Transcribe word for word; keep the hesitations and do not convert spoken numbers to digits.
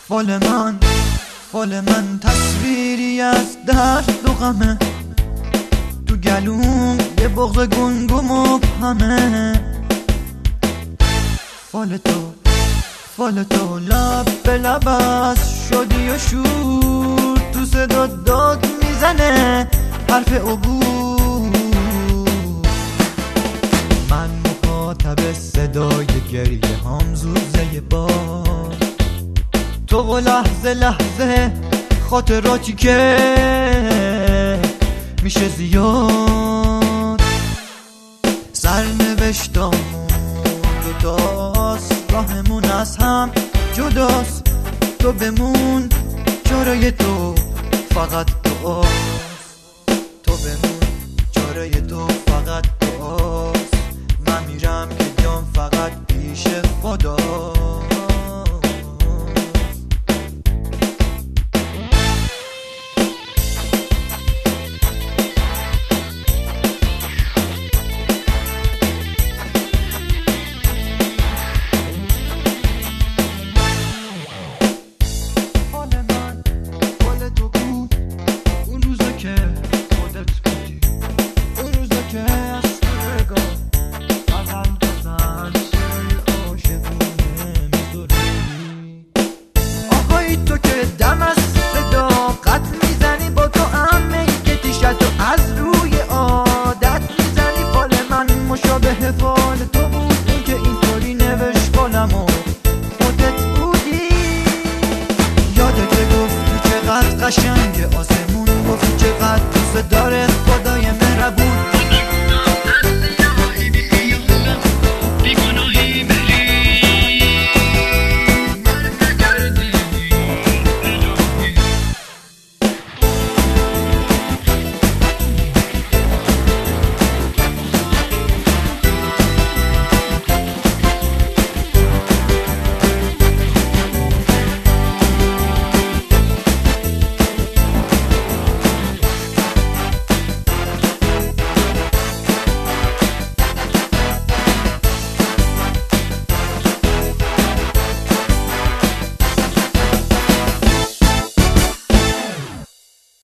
فال من فال من تصویری از درد و غمه، تو گلوم یه بغض گنگ و مبهمه. فال تو فال تو لب به لب است شدی و شور، تو صدا داد میزنه حرف عبور. من مخاطب صدای گریه هام زوزه بار، تو و لحظه لحظه خاطراتی که میشه زیاد. سرنوشتامون دوتاست، راهمون از هم جداست. تو بمون چاره تو فقط دعاست، تو بمون چاره تو فقط دعاست. من میرم که بیام فقط پیش خدا. تو که دم از صداقت میزنی، با تو همه که تیشت تو از روی عادت میزنی. فال من مشابه فال تو بود، اون که اینطوری نوشت فالمو خودت بودی. یاده که گفتی چقدر قشنگ